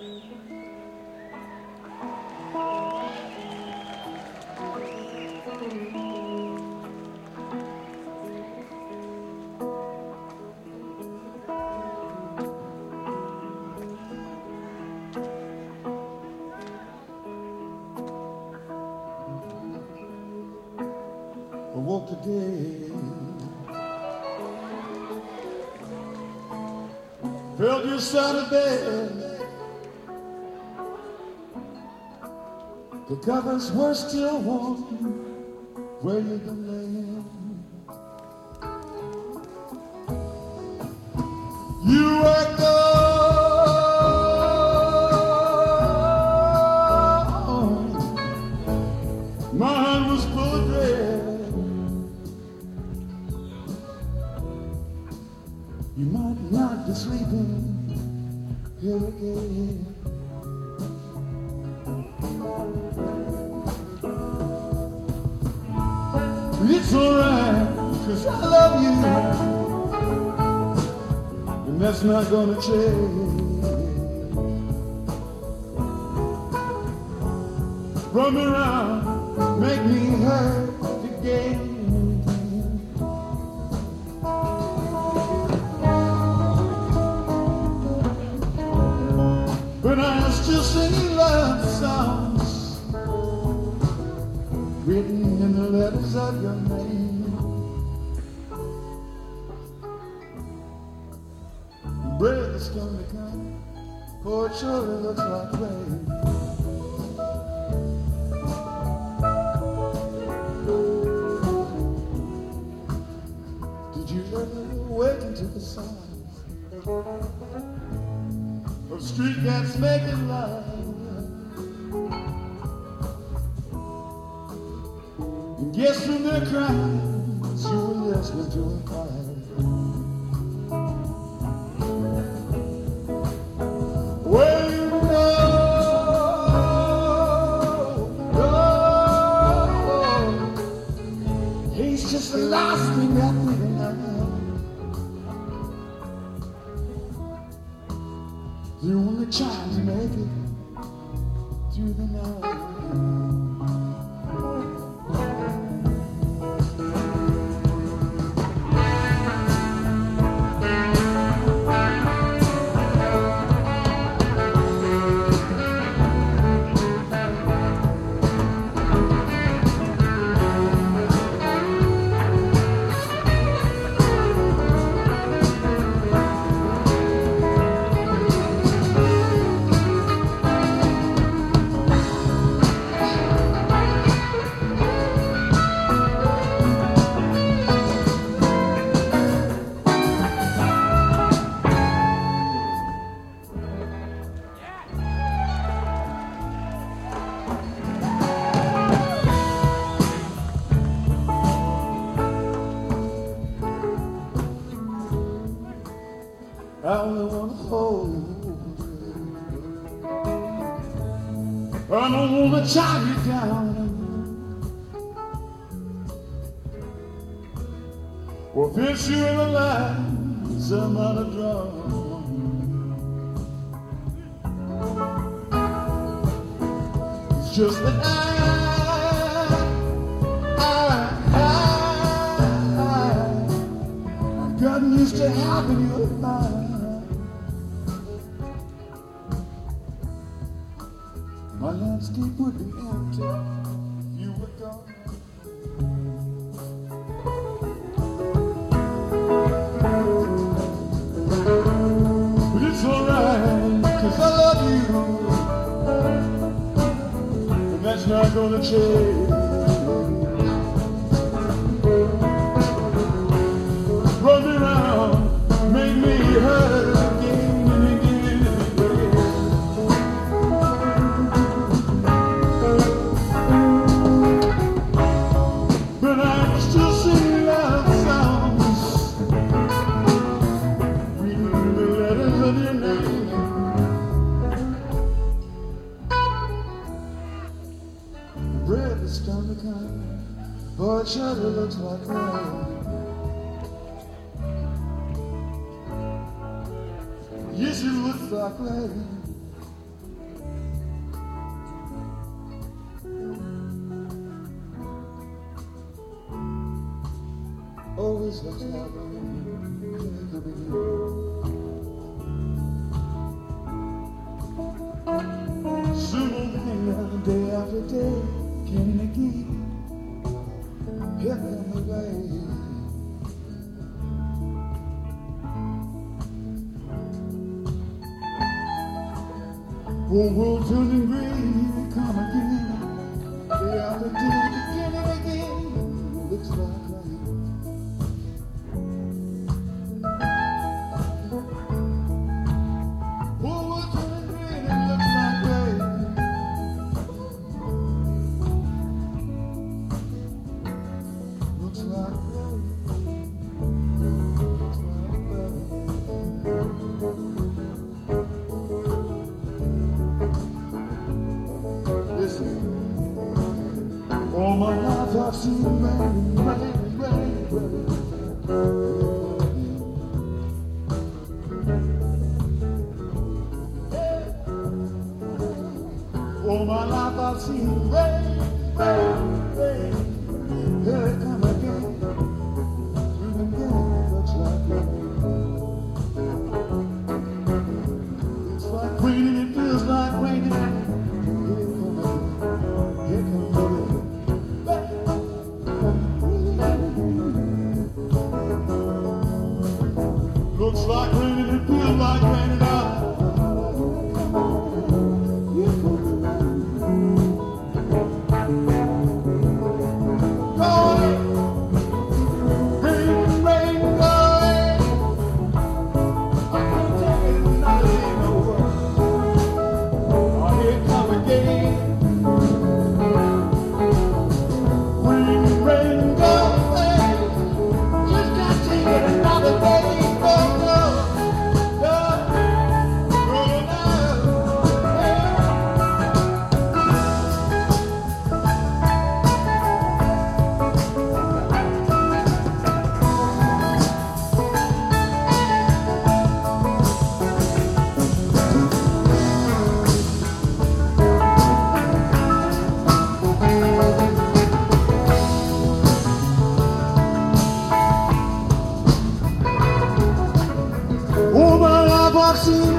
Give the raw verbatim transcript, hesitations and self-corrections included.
I woke today, felt just out of bed. The covers were still warm where you've been laying. You were gone. My heart was full of dread. You might not be sleeping here again. It's alright, 'cause I love you, and that's not gonna change. Run me around, make me hurt again. But I'm still singing love songs written in the letters of your name. Bread is going to come, for it surely looks like rain. Did you ever awaken to the sound of street cats making love? And guess from their cries you were listening to a choir. Well, you know, oh, he's just the last thing I think of. The only child to make it through the night. I only want to hold you. I don't want to tie you down or fish you in the line some other drum. It's just that I, I, I, I've gotten used to having you in mind. My landscape would be empty if you were gone. But it's alright, 'cause I love you, and that's not gonna change. Run me around, make me hurt again and again and again. But I'm still singing love songs, reading the letters of your name. Bread is starting to come, but it sure looks like rain. Yes, it looks like rain. This looks like rain coming in. Sooner than later, day after day, can it keep? Here come the rain. Whole world turning green, here it come again. Day after day, again and again. Looks like rain. Whole world turning green, it looks like rain. Looks like rain. Looks like rain. All my life I've seen rain, rain, rain, rain. All my life I've seen rain, rain, rain. Here it come again, and again. Looks like rain. It's like raining, it feels like raining. Looks like raining, it feels like raining out. Go away, rain, rain, go away. I can't take it another day no more. Oh, here it come again. Rain, rain, go away. Just can't take it another day. I've seen